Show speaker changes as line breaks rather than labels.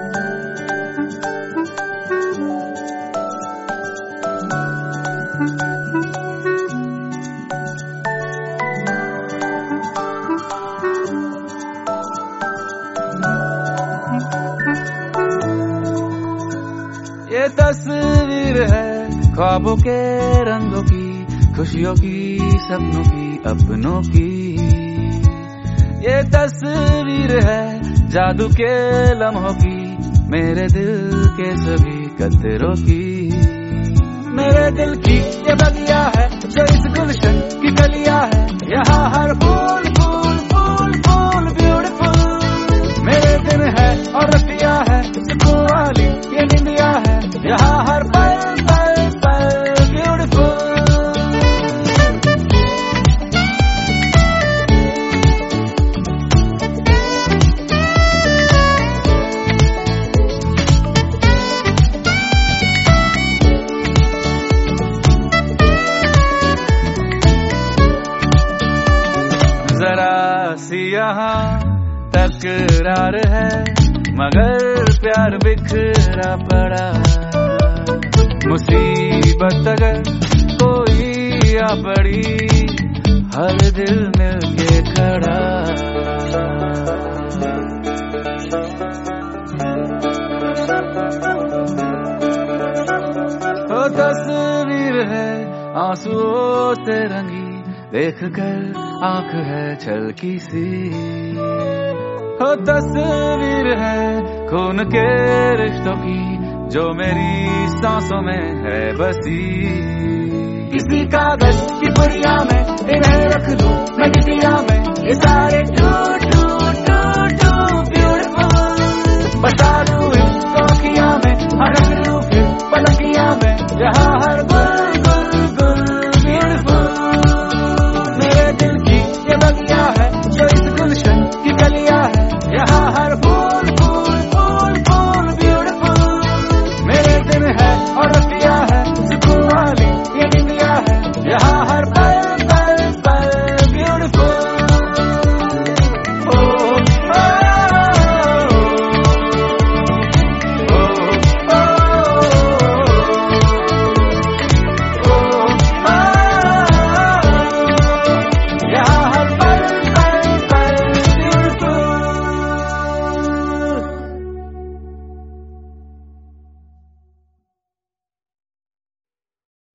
ये तस्वीर है ख्वाबों के रंगों की, खुशियों की, सपनों की, अपनों की। ये तस्वीर है जादू के लम्हों की, मेरे दिल के सभी कतरों की। मेरे दिल की ये बगिया है जो इस गुलशन की कलिया है, यहाँ हर फूल फूल फूल फूल ब्यूटीफुल। मेरे दिन है और रतिया है, सुकून वाली ये निंदिया है, यहाँ हर पल पल पल ब्यूटीफुल। जरा सी यहाँ तकरार है, मगर प्यार बिखरा पड़ा। मुसीबत अगर कोई आ पड़ी, हर दिल मिलके खड़ा। तो तस्वीर है आंसुओं से रंगी, देख कर आंख है छलकी सी। हो तस्वीर है खून के रिश्तों की, जो मेरी सांसों में है बसी। किसी कागज की पुड़िया में इन्हें रख दूं मैं गिटिया में, ये सारे टूट